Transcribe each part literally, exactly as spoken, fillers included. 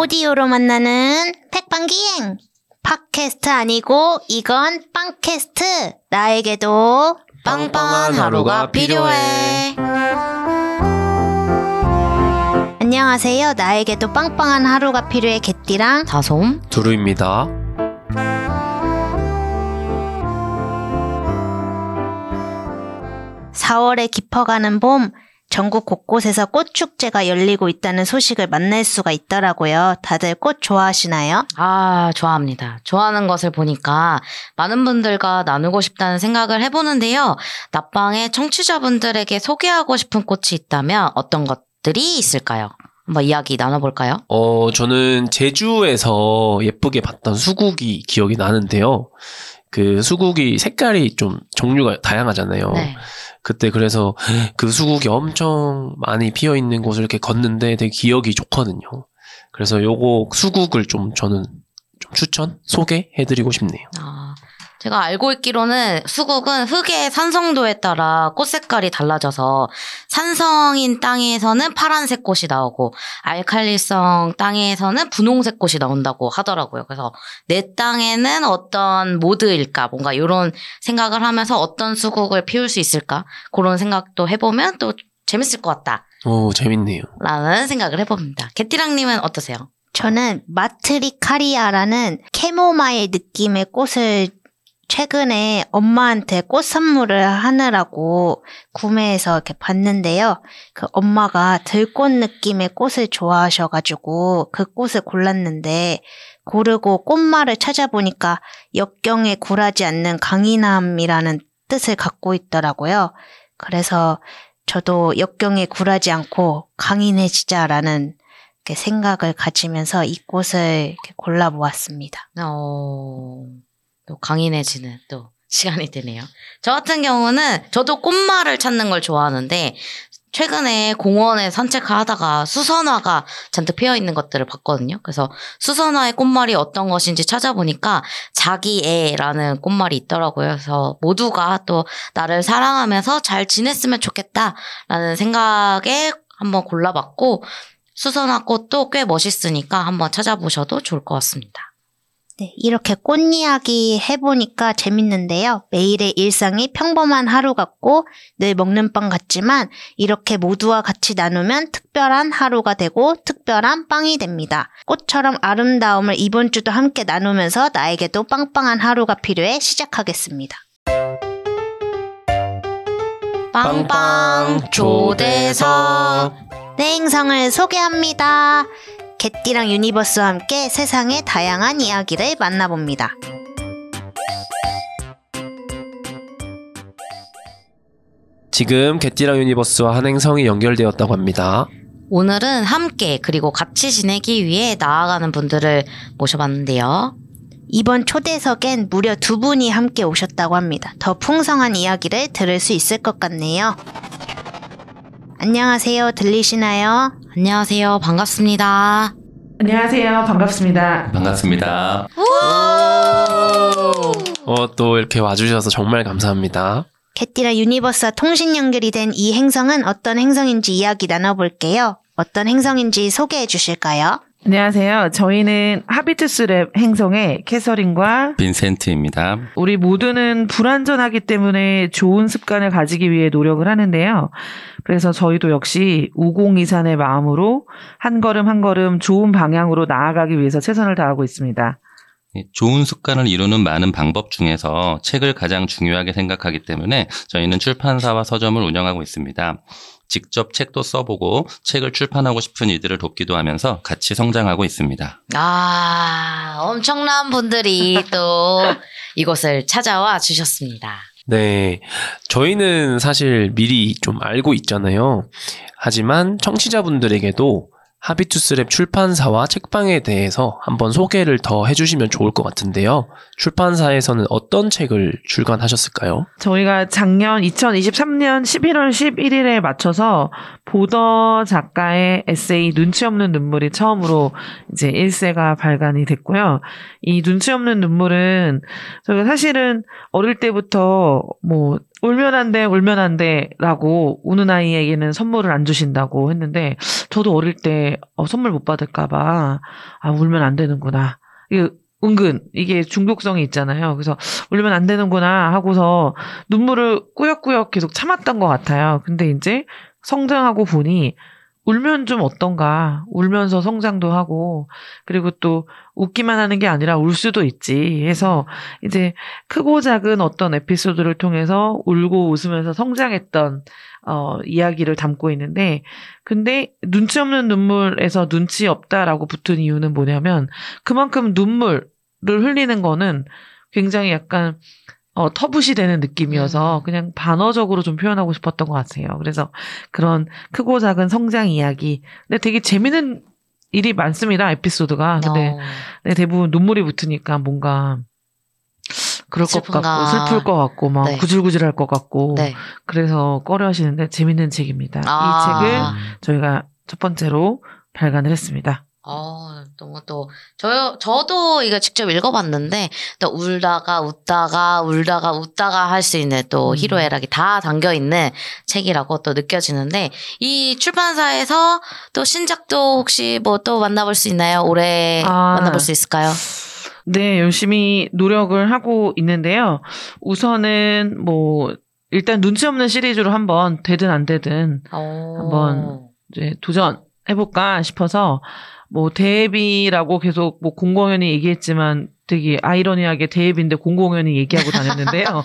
오디오로 만나는 팩빵기행! 팟캐스트 아니고 이건 빵캐스트! 나에게도 빵빵한 하루가 필요해. 안녕하세요. 나에게도 빵빵한 하루가 필요해 개띠랑 다솜 두루입니다. 사월에 깊어가는 봄, 전국 곳곳에서 꽃축제가 열리고 있다는 소식을 만날 수가 있더라고요. 다들 꽃 좋아하시나요? 아, 좋아합니다. 좋아하는 것을 보니까 많은 분들과 나누고 싶다는 생각을 해보는데요. 낮방에 청취자분들에게 소개하고 싶은 꽃이 있다면 어떤 것들이 있을까요? 한번 이야기 나눠볼까요? 어, 저는 제주에서 예쁘게 봤던 수국이 기억이 나는데요. 그 수국이 색깔이 좀 종류가 다양하잖아요. 네. 그때 그래서 그 수국이 엄청 많이 피어 있는 곳을 이렇게 걷는데 되게 기억이 좋거든요. 그래서 요거 수국을 좀 저는 좀 추천, 소개해드리고 싶네요. 아, 제가 알고 있기로는 수국은 흙의 산성도에 따라 꽃 색깔이 달라져서 산성인 땅에서는 파란색 꽃이 나오고 알칼리성 땅에서는 분홍색 꽃이 나온다고 하더라고요. 그래서 내 땅에는 어떤 모드일까 뭔가 이런 생각을 하면서 어떤 수국을 피울 수 있을까 그런 생각도 해보면 또 재밌을 것 같다. 오, 재밌네요. 라는 생각을 해봅니다. 개띠랑님은 어떠세요? 저는 마트리카리아라는 캐모마일 느낌의 꽃을 최근에 엄마한테 꽃 선물을 하느라고 구매해서 이렇게 봤는데요. 그 엄마가 들꽃 느낌의 꽃을 좋아하셔가지고 그 꽃을 골랐는데 고르고 꽃말을 찾아보니까 역경에 굴하지 않는 강인함이라는 뜻을 갖고 있더라고요. 그래서 저도 역경에 굴하지 않고 강인해지자라는 생각을 가지면서 이 꽃을 이렇게 골라보았습니다. 어... 또 강인해지는 또 시간이 되네요. 저 같은 경우는 저도 꽃말을 찾는 걸 좋아하는데 최근에 공원에 산책하다가 수선화가 잔뜩 피어있는 것들을 봤거든요. 그래서 수선화의 꽃말이 어떤 것인지 찾아보니까 자기애라는 꽃말이 있더라고요. 그래서 모두가 또 나를 사랑하면서 잘 지냈으면 좋겠다라는 생각에 한번 골라봤고 수선화 꽃도 꽤 멋있으니까 한번 찾아보셔도 좋을 것 같습니다. 네, 이렇게 꽃 이야기 해보니까 재밌는데요. 매일의 일상이 평범한 하루 같고 늘 먹는 빵 같지만 이렇게 모두와 같이 나누면 특별한 하루가 되고 특별한 빵이 됩니다. 꽃처럼 아름다움을 이번 주도 함께 나누면서 나에게도 빵빵한 하루가 필요해 시작하겠습니다. 빵빵 초대석 내 행성을 소개합니다. 개띠랑 유니버스와 함께 세상의 다양한 이야기를 만나봅니다. 지금 개띠랑 유니버스와 한 행성이 연결되었다고 합니다. 오늘은 함께 그리고 같이 지내기 위해 나아가는 분들을 모셔봤는데요. 이번 초대석엔 무려 두 분이 함께 오셨다고 합니다. 더 풍성한 이야기를 들을 수 있을 것 같네요. 안녕하세요. 들리시나요? 안녕하세요. 반갑습니다. 안녕하세요. 반갑습니다. 반갑습니다. 어, 또 이렇게 와주셔서 정말 감사합니다. 개띠랑 유니버스와 통신 연결이 된 이 행성은 어떤 행성인지 이야기 나눠볼게요. 어떤 행성인지 소개해 주실까요? 안녕하세요. 저희는 하비투스랩 행성의 캐서린과 빈센트입니다. 우리 모두는 불완전하기 때문에 좋은 습관을 가지기 위해 노력을 하는데요. 그래서 저희도 역시 우공이산의 마음으로 한 걸음 한 걸음 좋은 방향으로 나아가기 위해서 최선을 다하고 있습니다. 좋은 습관을 이루는 많은 방법 중에서 책을 가장 중요하게 생각하기 때문에 저희는 출판사와 서점을 운영하고 있습니다. 직접 책도 써보고 책을 출판하고 싶은 이들을 돕기도 하면서 같이 성장하고 있습니다. 아, 엄청난 분들이 또 이곳을 찾아와 주셨습니다. 네, 저희는 사실 미리 좀 알고 있잖아요. 하지만 청취자분들에게도 하비투스랩 출판사와 책방에 대해서 한번 소개를 더 해주시면 좋을 것 같은데요. 출판사에서는 어떤 책을 출간하셨을까요? 저희가 작년 이천이십삼 년 십일월 십일일에 맞춰서 보더 작가의 에세이 눈치 없는 눈물이 처음으로 이제 일 세가 발간이 됐고요. 이 눈치 없는 눈물은 저희가 사실은 어릴 때부터 뭐 울면 안 돼, 울면 안 돼라고 우는 아이에게는 선물을 안 주신다고 했는데 저도 어릴 때 어, 선물 못 받을까봐 아 울면 안 되는구나. 이게 은근 이게 중독성이 있잖아요. 그래서 울면 안 되는구나 하고서 눈물을 꾸역꾸역 계속 참았던 것 같아요. 근데 이제 성장하고 보니 울면 좀 어떤가. 울면서 성장도 하고 그리고 또 웃기만 하는 게 아니라 울 수도 있지 해서 이제 크고 작은 어떤 에피소드를 통해서 울고 웃으면서 성장했던 어, 이야기를 담고 있는데 근데 눈치 없는 눈물에서 눈치 없다라고 붙은 이유는 뭐냐면 그만큼 눈물을 흘리는 거는 굉장히 약간 어, 터붓이 되는 느낌이어서 음. 그냥 반어적으로 좀 표현하고 싶었던 것 같아요. 그래서 그런 크고 작은 성장 이야기. 근데 되게 재밌는 일이 많습니다. 에피소드가. 근데 어. 네, 대부분 눈물이 붙으니까 뭔가 그럴 것 슬픈가. 같고 슬플 것 같고 막 네. 구질구질할 것 같고 네. 그래서 꺼려 하시는데 재밌는 책입니다. 아. 이 책을 저희가 첫 번째로 발간을 했습니다. 어, 너무 또, 저, 저도 이거 직접 읽어봤는데, 또 울다가 웃다가, 울다가 웃다가 할 수 있는 또 음. 희로애락이 다 담겨있는 책이라고 또 느껴지는데, 이 출판사에서 또 신작도 혹시 뭐 또 만나볼 수 있나요? 올해 아. 만나볼 수 있을까요? 네, 열심히 노력을 하고 있는데요. 우선은 뭐 일단 눈치 없는 시리즈로 한번 되든 안 되든 어. 한번 이제 도전해볼까 싶어서 뭐 대비라고 계속 뭐 공공연히 얘기했지만 되게 아이러니하게 대비인데 공공연히 얘기하고 다녔는데요.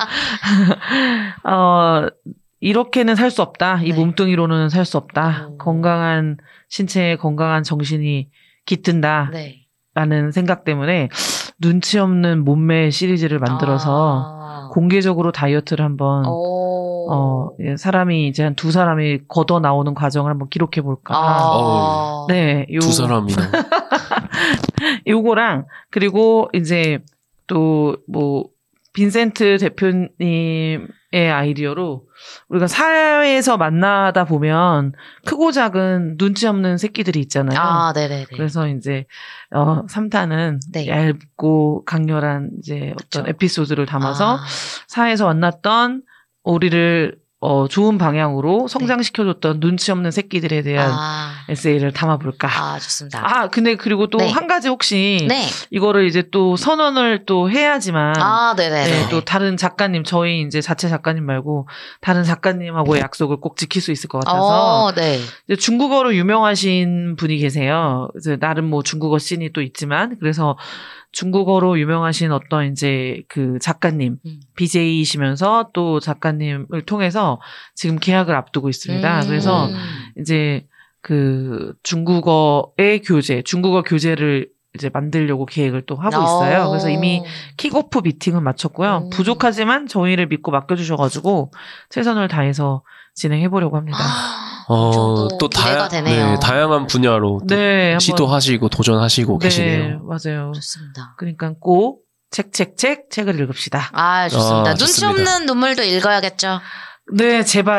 어, 이렇게는 살 수 없다. 이 네. 몸뚱이로는 살 수 없다. 오. 건강한 신체에 건강한 정신이 깃든다. 네. 라는 생각 때문에 눈치 없는 몸매 시리즈를 만들어서 아. 공개적으로 다이어트를 한번 오. 어, 예, 사람이 이제 한 두 사람이 걷어 나오는 과정을 한번 기록해 볼까. 아. 네, 요 두 사람이나. 요거랑 그리고 이제 또 뭐 빈센트 대표님의 아이디어로 우리가 사회에서 만나다 보면 크고 작은 눈치 없는 새끼들이 있잖아요. 아, 네네네. 그래서 이제 어 삼 탄은 네. 얇고 강렬한 이제 어떤 그쵸. 에피소드를 담아서 아. 사회에서 만났던 우리를 어 좋은 방향으로 성장시켜줬던 눈치 없는 새끼들에 대한 아. 에세이를 담아볼까. 아, 좋습니다. 아, 근데 그리고 또 네. 한 가지 혹시 네. 이거를 이제 또 선언을 또 해야지만 아, 네네네. 네, 또 다른 작가님 저희 이제 자체 작가님 말고 다른 작가님하고의 약속을 꼭 지킬 수 있을 것 같아서 어, 네. 이제 중국어로 유명하신 분이 계세요. 이제 나름 뭐 중국어 씬이 또 있지만 그래서 중국어로 유명하신 어떤 이제 그 작가님 음. 비제이이시면서 또 작가님을 통해서 지금 계약을 앞두고 있습니다. 음. 그래서 이제 그 중국어의 교재, 중국어 교재를 이제 만들려고 계획을 또 하고 있어요. 그래서 이미 킥오프 미팅은 마쳤고요. 음. 부족하지만 저희를 믿고 맡겨주셔가지고 최선을 다해서 진행해보려고 합니다. 어, 또 기대가 다야, 되네요. 네, 다양한 분야로 또 네, 한번- 시도하시고 도전하시고 네, 계시네요. 맞아요. 좋습니다. 그러니까 꼭 책, 책, 책, 책을 읽읍시다. 아, 좋습니다. 아, 눈치 좋습니다. 없는 눈물도 읽어야겠죠. 네, 제발.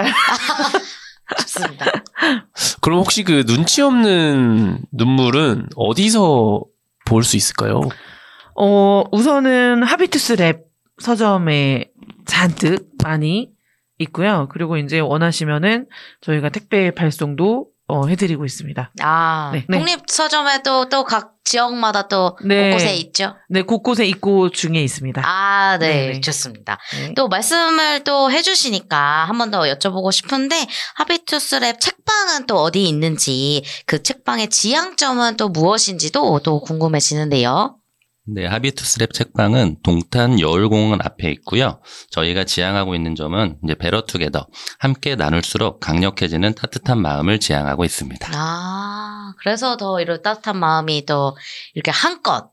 좋습니다. 그럼 혹시 그 눈치 없는 눈물은 어디서 볼 수 있을까요? 어, 우선은 하비투스 랩 서점에 잔뜩 많이 있고요. 그리고 이제 원하시면은 저희가 택배 발송도 어, 해드리고 있습니다. 아, 네, 네. 독립 서점에도 또 각 지역마다 또 네. 곳곳에 있죠. 네, 곳곳에 입고 중에 있습니다. 아, 네, 네네. 좋습니다. 네. 또 말씀을 또 해주시니까 한 번 더 여쭤보고 싶은데 하비투스랩 책방은 또 어디 있는지 그 책방의 지향점은 또 무엇인지도 또 궁금해지는데요. 네, 하비투스랩 책방은 동탄 여울공원 앞에 있고요. 저희가 지향하고 있는 점은 이제 베러투게더, 함께 나눌수록 강력해지는 따뜻한 마음을 지향하고 있습니다. 아, 그래서 더 이런 따뜻한 마음이 또 이렇게 한껏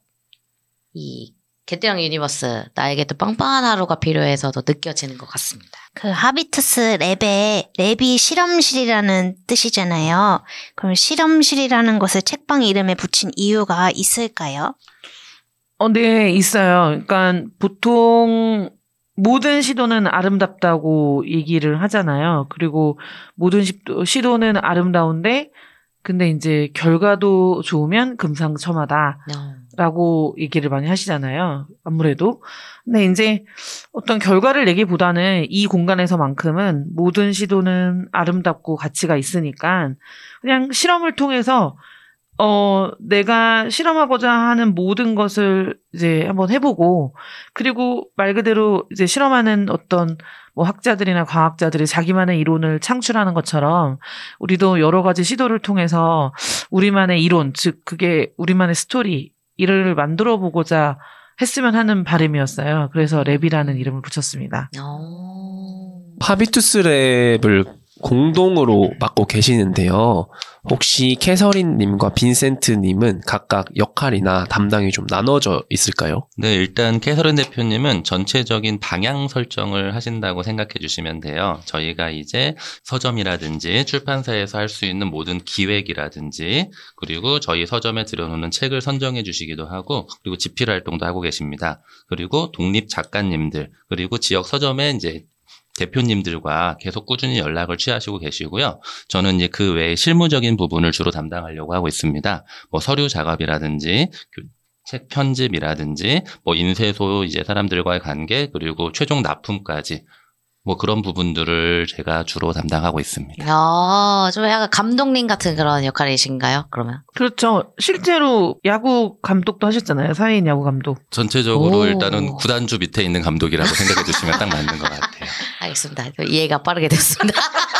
이 개띠랑 유니버스 나에게 또 빵빵한 하루가 필요해서 더 느껴지는 것 같습니다. 그 하비투스 랩에 랩이 실험실이라는 뜻이잖아요. 그럼 실험실이라는 것을 책방 이름에 붙인 이유가 있을까요? 어, 네, 있어요. 그러니까 보통 모든 시도는 아름답다고 얘기를 하잖아요. 그리고 모든 시도, 시도는 아름다운데 근데 이제 결과도 좋으면 금상첨화다. 어. 라고 얘기를 많이 하시잖아요. 아무래도. 근데 이제 어떤 결과를 내기보다는 이 공간에서만큼은 모든 시도는 아름답고 가치가 있으니까 그냥 실험을 통해서 어, 내가 실험하고자 하는 모든 것을 이제 한번 해보고, 그리고 말 그대로 이제 실험하는 어떤 뭐 학자들이나 과학자들이 자기만의 이론을 창출하는 것처럼 우리도 여러 가지 시도를 통해서 우리만의 이론, 즉, 그게 우리만의 스토리, 이를 만들어 보고자 했으면 하는 바람이었어요. 그래서 랩이라는 이름을 붙였습니다. 어... 파비투스 랩을 공동으로 맡고 계시는데요. 혹시 캐서린님과 빈센트님은 각각 역할이나 담당이 좀 나눠져 있을까요? 네, 일단 캐서린 대표님은 전체적인 방향 설정을 하신다고 생각해 주시면 돼요. 저희가 이제 서점이라든지 출판사에서 할 수 있는 모든 기획이라든지, 그리고 저희 서점에 들여놓는 책을 선정해 주시기도 하고, 그리고 집필 활동도 하고 계십니다. 그리고 독립 작가님들, 그리고 지역 서점에 이제 대표님들과 계속 꾸준히 연락을 취하시고 계시고요. 저는 이제 그 외에 실무적인 부분을 주로 담당하려고 하고 있습니다. 뭐 서류 작업이라든지 책 편집이라든지 뭐 인쇄소 이제 사람들과의 관계, 그리고 최종 납품까지 뭐 그런 부분들을 제가 주로 담당하고 있습니다. 야, 좀 약간 감독님 같은 그런 역할이신가요? 그러면? 그렇죠. 실제로 야구 감독도 하셨잖아요. 사회인 야구 감독. 전체적으로 오. 일단은 구단주 밑에 있는 감독이라고 생각해 주시면 딱 맞는 것 같아요. 알겠습니다. 이해가 빠르게 됐습니다.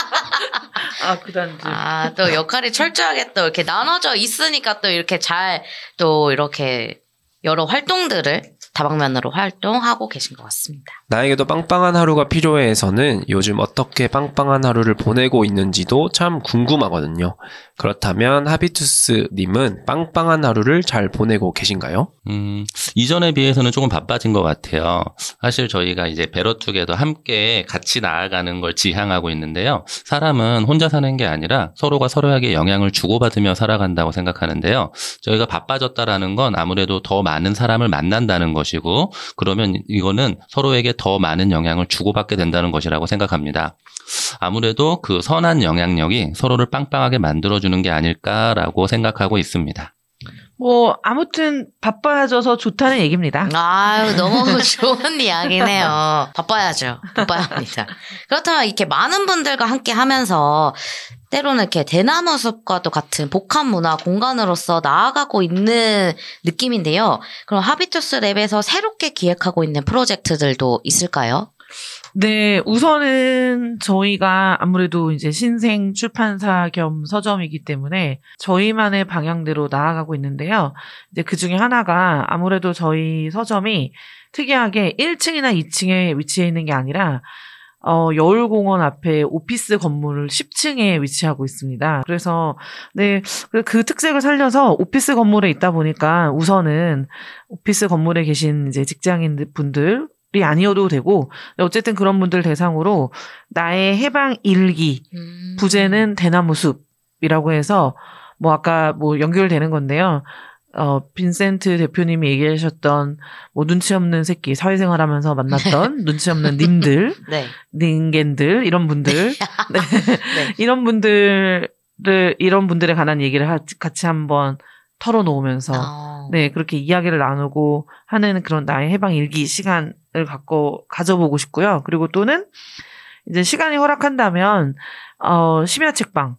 아, 그단지. 아, 또 역할이 철저하게 또 이렇게 나눠져 있으니까 또 이렇게 잘 또 이렇게 여러 활동들을 다방면으로 활동하고 계신 것 같습니다. 나에게도 빵빵한 하루가 필요해에서는 요즘 어떻게 빵빵한 하루를 보내고 있는지도 참 궁금하거든요. 그렇다면 하비투스님은 빵빵한 하루를 잘 보내고 계신가요? 음, 이전에 비해서는 조금 바빠진 것 같아요. 사실 저희가 이제 베러투게더 함께 같이 나아가는 걸 지향하고 있는데요. 사람은 혼자 사는 게 아니라 서로가 서로에게 영향을 주고받으며 살아간다고 생각하는데요. 저희가 바빠졌다라는 건 아무래도 더 많은 사람을 만난다는 것이고, 그러면 이거는 서로에게 더 많은 영향을 주고받게 된다는 것이라고 생각합니다. 아무래도 그 선한 영향력이 서로를 빵빵하게 만들어주는 게 아닐까라고 생각하고 있습니다. 뭐 아무튼 바빠져서 좋다는 얘기입니다. 아유, 너무 좋은 이야기네요. 바빠야죠. 바빠야 합니다. 그렇다면 이렇게 많은 분들과 함께 하면서 때로는 이렇게 대나무 숲과도 같은 복합 문화 공간으로서 나아가고 있는 느낌인데요. 그럼 하비투스 랩에서 새롭게 기획하고 있는 프로젝트들도 있을까요? 네, 우선은 저희가 아무래도 이제 신생 출판사 겸 서점이기 때문에 저희만의 방향대로 나아가고 있는데요. 이제 그 중에 하나가 아무래도 저희 서점이 특이하게 일 층이나 이 층에 위치해 있는 게 아니라 어, 여울공원 앞에 오피스 건물 십 층에 위치하고 있습니다. 그래서, 네, 그, 그 특색을 살려서 오피스 건물에 있다 보니까 우선은 오피스 건물에 계신 이제 직장인 분들, 이 아니어도 되고, 어쨌든 그런 분들 대상으로 나의 해방 일기, 음. 부제는 대나무 숲이라고 해서 뭐 아까 뭐 연결되는 건데요. 어, 빈센트 대표님이 얘기하셨던 뭐 눈치 없는 새끼, 사회생활 하면서 만났던 눈치 없는 님들, 네. 닌겐들, 이런 분들, 네. 네. 이런 분들을, 이런 분들에 관한 얘기를 하, 같이 한번 털어놓으면서, 어. 네, 그렇게 이야기를 나누고 하는 그런 나의 해방 일기 시간을 갖고, 가져보고 싶고요. 그리고 또는, 이제 시간이 허락한다면, 어, 심야 책방도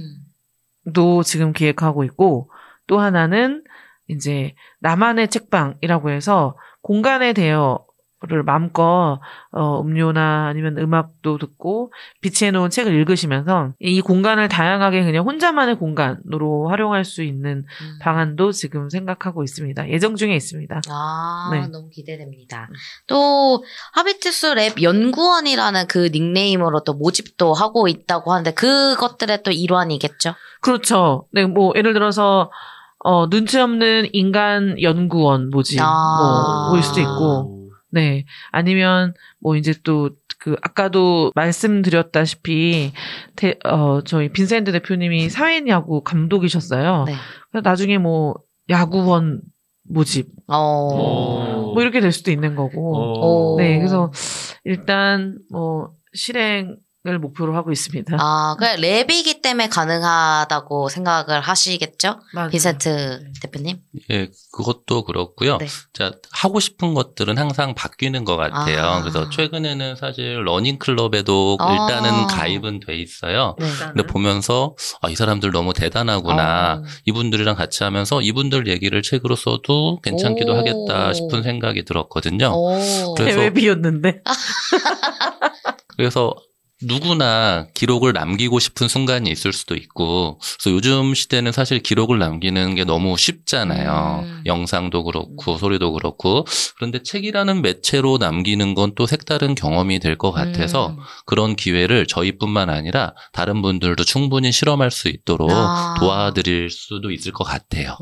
음. 지금 기획하고 있고, 또 하나는, 이제, 나만의 책방이라고 해서, 공간에 대여를 마음껏, 어, 음료나 아니면 음악도 듣고, 비치해놓은 책을 읽으시면서, 이 공간을 다양하게 그냥 혼자만의 공간으로 활용할 수 있는 음. 방안도 지금 생각하고 있습니다. 예정 중에 있습니다. 아, 네. 너무 기대됩니다. 또 하비투스 랩 연구원이라는 그 닉네임으로 또 모집도 하고 있다고 하는데 그것들의 또 일환이겠죠? 그렇죠. 네, 뭐, 예를 들어서, 어, 눈치 없는 인간 연구원 모집, 아. 뭐, 올 수도 있고, 네. 아니면, 뭐, 이제 또, 그, 아까도 말씀드렸다시피, 대, 어, 저희 빈센트 대표님이 사회인 야구 감독이셨어요. 네. 그래서 나중에 뭐, 야구원 모집, 어. 뭐, 이렇게 될 수도 있는 거고, 오. 네. 그래서, 일단, 뭐, 실행, 목표로 하고 있습니다. 아, 그래 랩이기 때문에 가능하다고 생각을 하시겠죠? 맞아요. 빈센트 네. 대표님? 예, 그것도 그렇고요. 네. 자, 하고 싶은 것들은 항상 바뀌는 것 같아요. 아. 그래서 최근에는 사실 러닝 클럽에도 아. 일단은 가입은 돼 있어요. 네. 근데 보면서 아, 이 사람들 너무 대단하구나. 어. 이분들이랑 같이 하면서 이분들 얘기를 책으로 써도 괜찮기도 오. 하겠다 싶은 생각이 들었거든요. 오. 그래서- 대회비였는데. 그래서 누구나 기록을 남기고 싶은 순간이 있을 수도 있고, 그래서 요즘 시대는 사실 기록을 남기는 게 너무 쉽잖아요. 음. 영상도 그렇고, 소리도 그렇고. 그런데 책이라는 매체로 남기는 건 또 색다른 경험이 될 것 같아서 음. 그런 기회를 저희뿐만 아니라 다른 분들도 충분히 실험할 수 있도록 아. 도와드릴 수도 있을 것 같아요.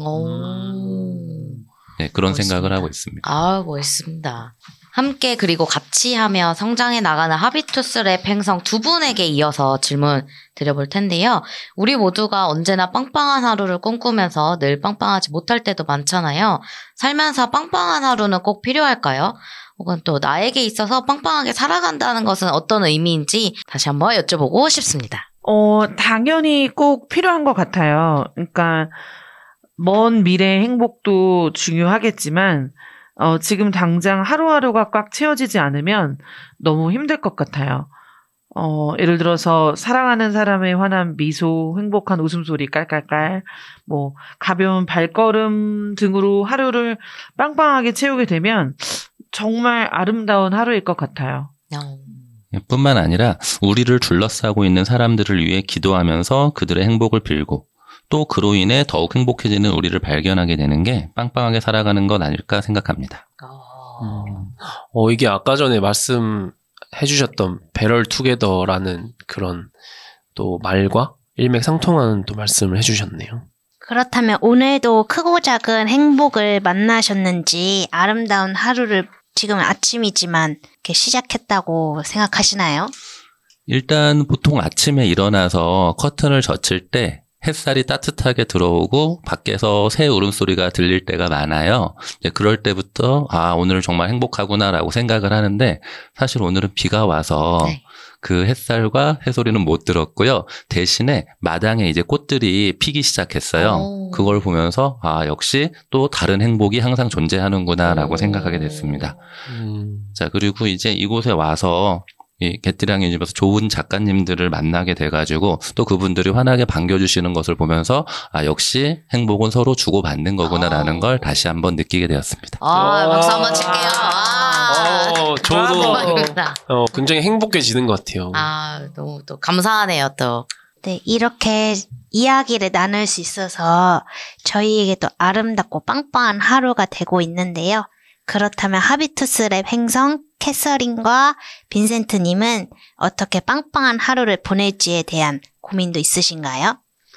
오. 네, 그런 멋있습니다. 생각을 하고 있습니다. 아, 멋있습니다. 함께 그리고 같이 하며 성장해 나가는 하비투스 랩 행성 두 분에게 이어서 질문 드려볼 텐데요. 우리 모두가 언제나 빵빵한 하루를 꿈꾸면서 늘 빵빵하지 못할 때도 많잖아요. 살면서 빵빵한 하루는 꼭 필요할까요? 혹은 또 나에게 있어서 빵빵하게 살아간다는 것은 어떤 의미인지 다시 한번 여쭤보고 싶습니다. 어, 당연히 꼭 필요한 것 같아요. 그러니까 먼 미래의 행복도 중요하겠지만 어, 지금 당장 하루하루가 꽉 채워지지 않으면 너무 힘들 것 같아요. 어, 예를 들어서 사랑하는 사람의 환한 미소, 행복한 웃음소리 깔깔깔, 뭐 가벼운 발걸음 등으로 하루를 빵빵하게 채우게 되면 정말 아름다운 하루일 것 같아요. 어. 뿐만 아니라 우리를 둘러싸고 있는 사람들을 위해 기도하면서 그들의 행복을 빌고 또 그로 인해 더욱 행복해지는 우리를 발견하게 되는 게 빵빵하게 살아가는 것 아닐까 생각합니다. 어. 어, 이게 아까 전에 말씀해 주셨던 배럴 투게더라는 그런 또 말과 일맥상통하는 또 말씀을 해 주셨네요. 그렇다면 오늘도 크고 작은 행복을 만나셨는지 아름다운 하루를 지금 아침이지만 이렇게 시작했다고 생각하시나요? 일단 보통 아침에 일어나서 커튼을 젖힐 때 햇살이 따뜻하게 들어오고 밖에서 새 울음소리가 들릴 때가 많아요. 이제 그럴 때부터 아 오늘 정말 행복하구나라고 생각을 하는데 사실 오늘은 비가 와서 네. 그 햇살과 새소리는 못 들었고요. 대신에 마당에 이제 꽃들이 피기 시작했어요. 오. 그걸 보면서 아 역시 또 다른 행복이 항상 존재하는구나라고 오. 생각하게 됐습니다. 음, 자, 그리고 이제 이곳에 와서 이 개띠랑이 집에서 좋은 작가님들을 만나게 돼가지고 또 그분들이 환하게 반겨주시는 것을 보면서 아, 역시 행복은 서로 주고받는 거구나라는 아. 걸 다시 한번 느끼게 되었습니다. 아, 어. 박수 한번 칠게요. 아. 어, 저도 감사합니다. 어, 굉장히 행복해지는 것 같아요. 아, 너무 또 감사하네요, 또. 네, 이렇게 이야기를 나눌 수 있어서 저희에게 또 아름답고 빵빵한 하루가 되고 있는데요. 그렇다면 하비투스 랩 행성 캐서린과 빈센트님은 어떻게 빵빵한 하루를 보낼지에 대한 고민도 있으신가요?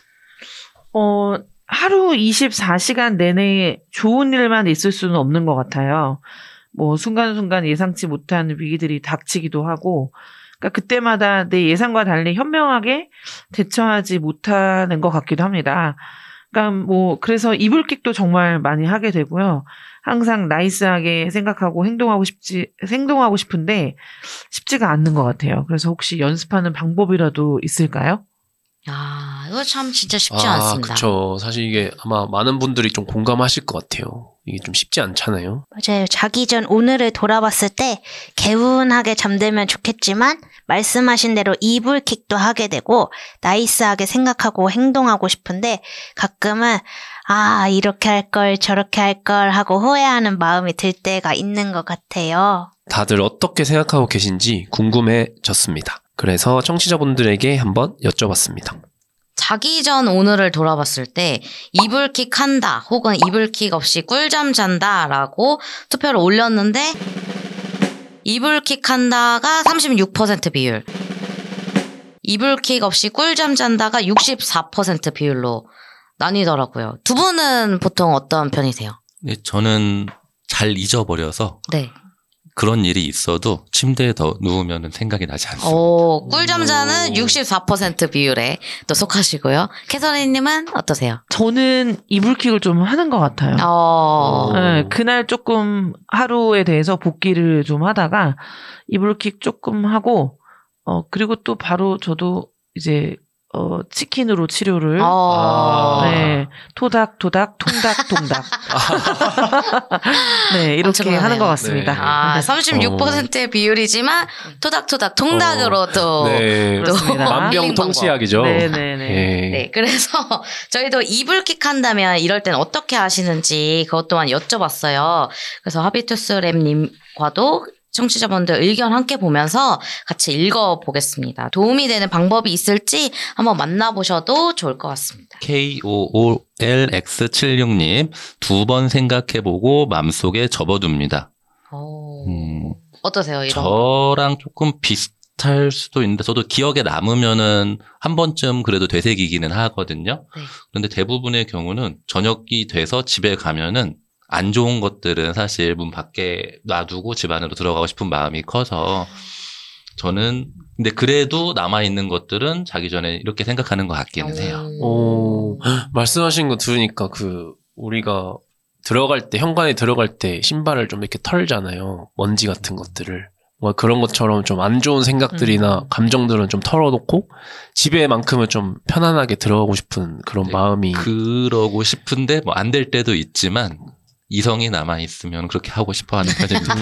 어, 하루 이십사 시간 내내 좋은 일만 있을 수는 없는 것 같아요. 뭐 순간순간 예상치 못한 위기들이 닥치기도 하고, 그러니까 그때마다 내 예상과 달리 현명하게 대처하지 못하는 것 같기도 합니다. 그러니까 뭐 그래서 이불킥도 정말 많이 하게 되고요. 항상 나이스하게 생각하고 행동하고 싶지 행동하고 싶은데 쉽지가 않는 것 같아요. 그래서 혹시 연습하는 방법이라도 있을까요? 아, 이거 참 진짜 쉽지 아, 않습니다. 그쵸. 사실 이게 아마 많은 분들이 좀 공감하실 것 같아요. 이게 좀 쉽지 않잖아요. 맞아요. 자기 전 오늘을 돌아봤을 때 개운하게 잠들면 좋겠지만 말씀하신 대로 이불킥도 하게 되고 나이스하게 생각하고 행동하고 싶은데 가끔은 아 이렇게 할 걸 저렇게 할 걸 하고 후회하는 마음이 들 때가 있는 것 같아요. 다들 어떻게 생각하고 계신지 궁금해졌습니다. 그래서 청취자분들에게 한번 여쭤봤습니다. 자기 전 오늘을 돌아봤을 때 이불킥 한다 혹은 이불킥 없이 꿀잠 잔다라고 투표를 올렸는데 이불킥 한다가 삼십육 퍼센트 비율, 이불킥 없이 꿀잠 잔다가 육십사 퍼센트 비율로 나뉘더라고요. 두 분은 보통 어떤 편이세요? 네, 저는 잘 잊어버려서 네. 그런 일이 있어도 침대에 더 누우면 생각이 나지 않습니다. 오, 꿀잠 자는 오. 육십사 퍼센트 비율에 또 속하시고요. 캐서린님은 어떠세요? 저는 이불킥을 좀 하는 것 같아요. 어, 네, 그날 조금 하루에 대해서 복기를 좀 하다가 이불킥 조금 하고 어, 그리고 또 바로 저도 이제, 어, 치킨으로 치료를. 어. 네. 토닥, 토닥, 통닥, 통닥. 네, 이렇게 엄청나네요. 하는 것 같습니다. 네. 아, 삼십육 퍼센트의 비율이지만 토닥토닥 통닭으로 또 네. 그렇습니다. 만병통치약이죠. 네네네. 네. 네, 그래서 저희도 이불킥 한다면 이럴 땐 어떻게 하시는지 그것 또한 여쭤봤어요. 그래서 하비투스랩님과도 청취자분들 의견 함께 보면서 같이 읽어보겠습니다. 도움이 되는 방법이 있을지 한번 만나보셔도 좋을 것 같습니다. 케이 오 오 엘 엑스 칠육 님 두 번 생각해보고 맘속에 접어둡니다. 오, 음, 어떠세요? 이런 저랑 조금 비슷할 수도 있는데 저도 기억에 남으면은 한 번쯤 그래도 되새기기는 하거든요. 네. 그런데 대부분의 경우는 저녁이 돼서 집에 가면은 안 좋은 것들은 사실 문 밖에 놔두고 집 안으로 들어가고 싶은 마음이 커서 저는 근데 그래도 남아있는 것들은 자기 전에 이렇게 생각하는 것 같기는 해요. 오, 말씀하신 거 들으니까 그 우리가 들어갈 때 현관에 들어갈 때 신발을 좀 이렇게 털잖아요. 먼지 같은 것들을. 뭐 그런 것처럼 좀 안 좋은 생각들이나 음. 감정들은 좀 털어놓고 집에만큼은 좀 편안하게 들어가고 싶은 그런 네, 마음이 그러고 싶은데 뭐 안 될 때도 있지만 이성이 남아있으면 그렇게 하고 싶어 하는 편입니다.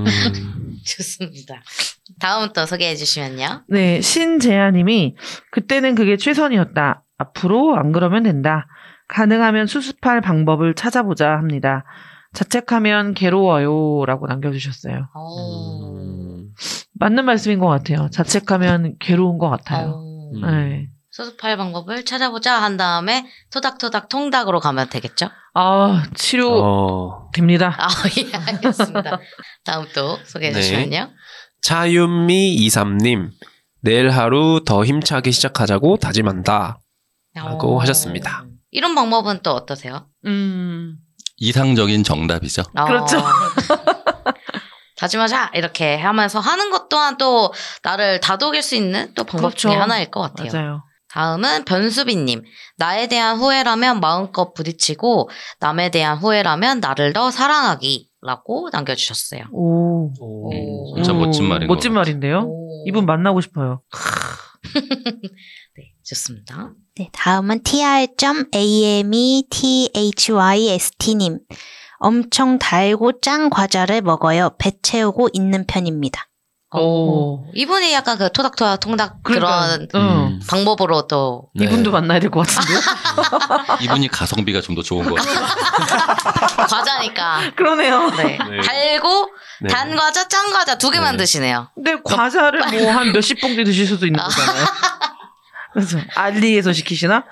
음, 좋습니다. 다음 또 소개해 주시면요. 네, 신재아님이 그때는 그게 최선이었다. 앞으로 안 그러면 된다. 가능하면 수습할 방법을 찾아보자 합니다. 자책하면 괴로워요라고 남겨주셨어요. 오. 음, 맞는 말씀인 것 같아요. 자책하면 괴로운 것 같아요. 오. 음. 네. 수습할 방법을 찾아보자 한 다음에 토닥토닥 통닭으로 가면 되겠죠? 아, 치료 어, 됩니다. 아, 예, 알겠습니다. 다음 또 소개해 네. 주시면요. 차윤미 이삼님 내일 하루 더 힘차게 시작하자고 다짐한다. 라고 오. 하셨습니다. 이런 방법은 또 어떠세요? 음, 이상적인 정답이죠. 어. 그렇죠. 다짐하자 이렇게 하면서 하는 것 또한 또 나를 다독일 수 있는 또 방법 그렇죠. 중에 하나일 것 같아요. 맞아요. 다음은 변수빈님. 나에 대한 후회라면 마음껏 부딪히고 남에 대한 후회라면 나를 더 사랑하기라고 남겨주셨어요. 오, 오. 진짜 멋진 오, 말인 것 멋진 같아요. 말인데요. 오. 이분 만나고 싶어요. 네, 좋습니다. 네, 다음은 tr.amethyst 님. 엄청 달고 짠 과자를 먹어요. 배 채우고 있는 편입니다. 오. 이분이 약간 그 토닥토닥 통닭 그러니까, 그런 응. 음. 방법으로 또 네. 이분도 만나야 될 것 같은데요? 이분이 가성비가 좀 더 좋은 것 같아요. 과자니까. 그러네요. 네. 네. 달고 네. 단 과자, 짠 과자 두 개만 네. 드시네요. 근데 과자를 뭐 한 몇십 봉지 드실 수도 있는 거잖아요. 그래서 알리에서 시키시나?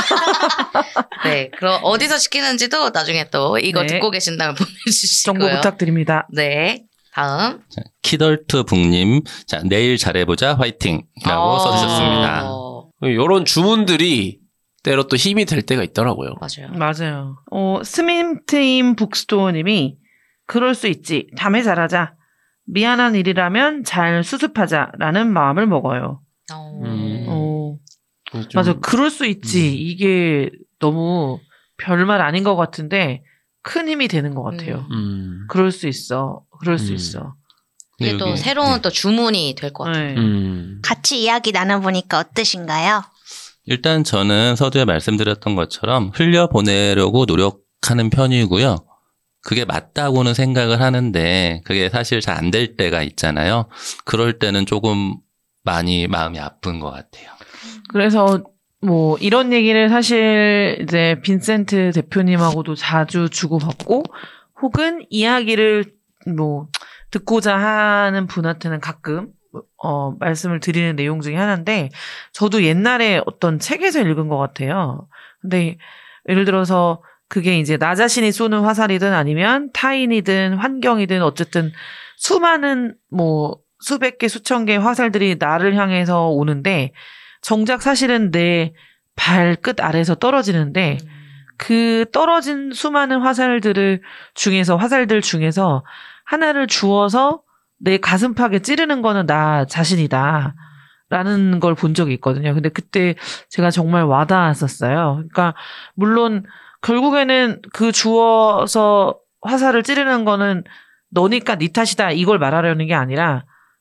네. 그럼 어디서 시키는지도 나중에 또 이거 네. 듣고 계신다면 보내주시고요. 정보 부탁드립니다. 네. 다음. 자, 키덜트 북님, 자, 내일 잘해보자, 화이팅! 라고 어, 써주셨습니다. 이런 주문들이 때로 또 힘이 될 때가 있더라고요. 맞아요. 맞아요. 어, 스민트임 북스토어님이 그럴 수 있지. 다음에 잘하자. 미안한 일이라면 잘 수습하자라는 마음을 먹어요. 어. 음. 어, 좀- 맞아. 그럴 수 있지. 음. 이게 너무 별말 아닌 것 같은데 큰 힘이 되는 것 같아요. 음. 그럴 수 있어. 그럴 수 음. 있어. 이게 근데 또 여기- 새로운 네. 또 주문이 될 것 같아요. 네. 음. 같이 이야기 나눠보니까 어떠신가요? 일단 저는 서두에 말씀드렸던 것처럼 흘려보내려고 노력하는 편이고요. 그게 맞다고는 생각을 하는데 그게 사실 잘 안 될 때가 있잖아요. 그럴 때는 조금 많이 마음이 아픈 것 같아요. 그래서 뭐 이런 얘기를 사실 이제 빈센트 대표님하고도 자주 주고받고 혹은 이야기를 뭐 듣고자 하는 분한테는 가끔 어 말씀을 드리는 내용 중에 하나인데 저도 옛날에 어떤 책에서 읽은 것 같아요. 근데 예를 들어서 그게 이제 나 자신이 쏘는 화살이든 아니면 타인이든 환경이든 어쨌든 수많은 뭐 수백 개 수천 개의 화살들이 나를 향해서 오는데 정작 사실은 내 발끝 아래에서 떨어지는데 그 떨어진 수많은 화살들을 중에서 화살들 중에서 하나를 주워서 내 가슴팍에 찌르는 거는 나 자신이다. 라는 걸 본 적이 있거든요. 근데 그때 제가 정말 와닿았었어요. 그러니까 물론 결국에는 그 주워서 화살을 찌르는 거는 너니까 네 탓이다 이걸 말하려는 게 아니라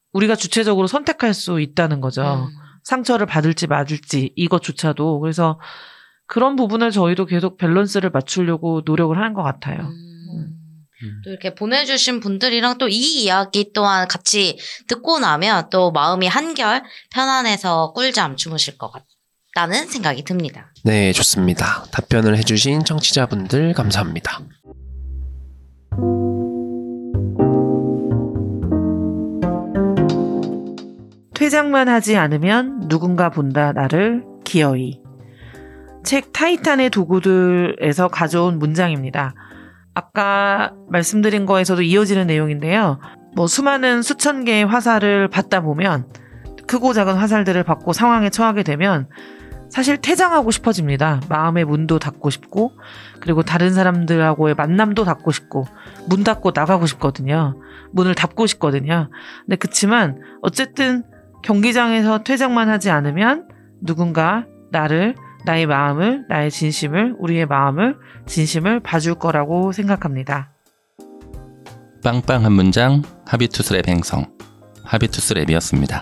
우리가 주체적으로 선택할 수 있다는 거죠. 음. 상처를 받을지 말을지 이것조차도. 그래서 그런 부분을 저희도 계속 밸런스를 맞추려고 노력을 하는 것 같아요. 음. 음. 또 이렇게 보내주신 분들이랑 또 이 이야기 또한 같이 듣고 나면 또 마음이 한결 편안해서 꿀잠 주무실 것 같다는 생각이 듭니다. 네, 좋습니다. 답변을 해주신 청취자분들 감사합니다. 퇴장만 하지 않으면 누군가 본다 나를 기어이. 책 타이탄의 도구들에서 가져온 문장입니다. 아까 말씀드린 거에서도 이어지는 내용인데요. 뭐 수많은 수천 개의 화살을 받다 보면 크고 작은 화살들을 받고 상황에 처하게 되면 사실 퇴장하고 싶어집니다. 마음의 문도 닫고 싶고 그리고 다른 사람들하고의 만남도 닫고 싶고 문 닫고 나가고 싶거든요. 문을 닫고 싶거든요. 근데 그치만 어쨌든 경기장에서 퇴장만 하지 않으면 누군가 나를, 나의 마음을, 나의 진심을, 우리의 마음을, 진심을 봐줄 거라고 생각합니다. 빵빵 한 문장 하비투스랩 행성 하비투스랩이었습니다.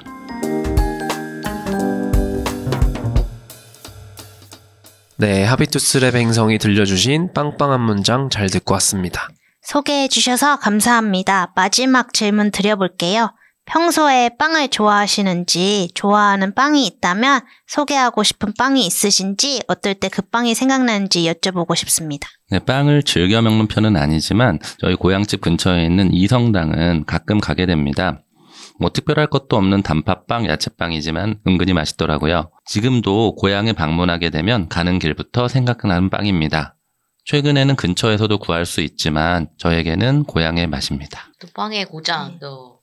네, 하비투스랩 행성이 들려주신 빵빵한 문장 잘 듣고 왔습니다. 소개해 주셔서 감사합니다. 마지막 질문 드려볼게요. 평소에 빵을 좋아하시는지, 좋아하는 빵이 있다면 소개하고 싶은 빵이 있으신지, 어떨 때 그 빵이 생각나는지 여쭤보고 싶습니다. 네, 빵을 즐겨 먹는 편은 아니지만 저희 고향집 근처에 있는 이성당은 가끔 가게 됩니다. 뭐 특별할 것도 없는 단팥빵, 야채빵이지만 은근히 맛있더라고요. 지금도 고향에 방문하게 되면 가는 길부터 생각나는 빵입니다. 최근에는 근처에서도 구할 수 있지만 저에게는 고향의 맛입니다. 또 빵의 고장, 또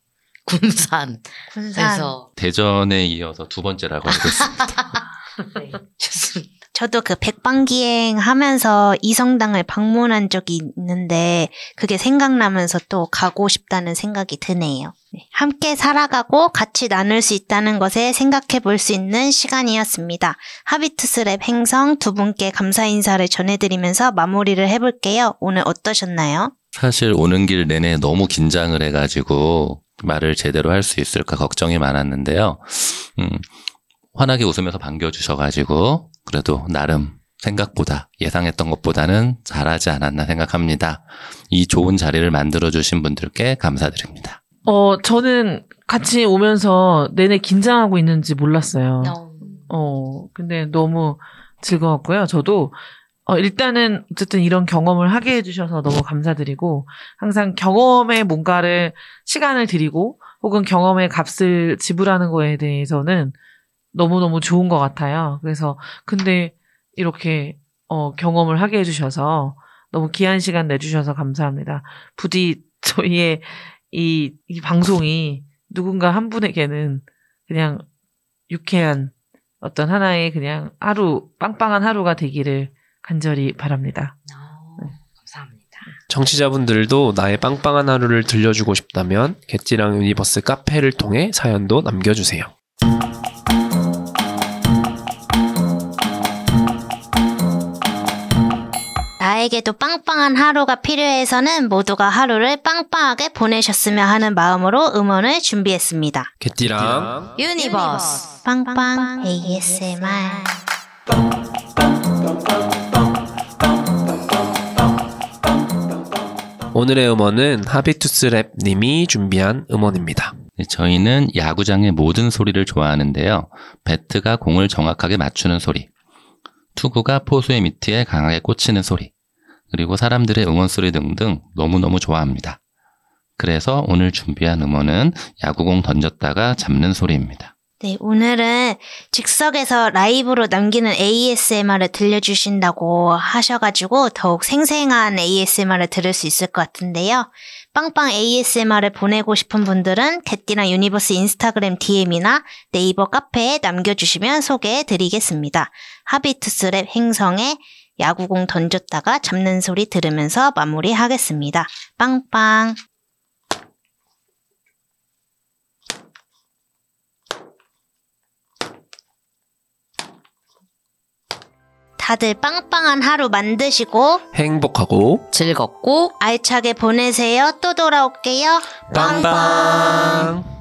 군산. 군산. 그래서 대전에 이어서 두 번째라고 알고 있습니다. 네, 좋습니다. 저도 그 백방기행 하면서 이성당을 방문한 적이 있는데 그게 생각나면서 또 가고 싶다는 생각이 드네요. 네, 함께 살아가고 같이 나눌 수 있다는 것에 생각해 볼 수 있는 시간이었습니다. 하비투스랩 행성 두 분께 감사 인사를 전해드리면서 마무리를 해볼게요. 오늘 어떠셨나요? 사실 오는 길 내내 너무 긴장을 해가지고 말을 제대로 할 수 있을까 걱정이 많았는데요. 음, 환하게 웃으면서 반겨주셔가지고 그래도 나름 생각보다 예상했던 것보다는 잘하지 않았나 생각합니다. 이 좋은 자리를 만들어주신 분들께 감사드립니다. 어, 저는 같이 오면서 내내 긴장하고 있는지 몰랐어요. 어. 어, 근데 너무 즐거웠고요. 저도 어, 일단은 어쨌든 이런 경험을 하게 해주셔서 너무 감사드리고 항상 경험에 뭔가를 시간을 들이고 혹은 경험의 값을 지불하는 거에 대해서는 너무너무 좋은 것 같아요. 그래서 근데 이렇게 어, 경험을 하게 해주셔서 너무 귀한 시간 내주셔서 감사합니다. 부디 저희의 이, 이 방송이 누군가 한 분에게는 그냥 유쾌한 어떤 하나의 그냥 하루 빵빵한 하루가 되기를 간절히 바랍니다. 어, 감사합니다. 청취자분들도 나의 빵빵한 하루를 들려주고 싶다면 개띠랑 유니버스 카페를 통해 사연도 남겨주세요. 나에게도 빵빵한 하루가 필요해서는 모두가 하루를 빵빵하게 보내셨으면 하는 마음으로 음원을 준비했습니다. 개띠랑 유니버스. 빵빵 에이에스엠알. 오늘의 음원은 하비투스랩 님이 준비한 음원입니다. 네, 저희는 야구장의 모든 소리를 좋아하는데요. 배트가 공을 정확하게 맞추는 소리, 투구가 포수의 미트에 강하게 꽂히는 소리, 그리고 사람들의 응원 소리 등등 너무너무 좋아합니다. 그래서 오늘 준비한 음원은 야구공 던졌다가 잡는 소리입니다. 네, 오늘은 즉석에서 라이브로 남기는 에이에스엠알을 들려주신다고 하셔가지고 더욱 생생한 에이에스엠알을 들을 수 있을 것 같은데요. 빵빵 에이에스엠알을 보내고 싶은 분들은 개띠랑 유니버스 인스타그램 디엠이나 네이버 카페에 남겨주시면 소개해드리겠습니다. 하비투스랩 행성의 야구공 던졌다가 잡는 소리 들으면서 마무리하겠습니다. 빵빵. 다들 빵빵한 하루 만드시고 행복하고 즐겁고 알차게 보내세요. 또 돌아올게요. 빵빵.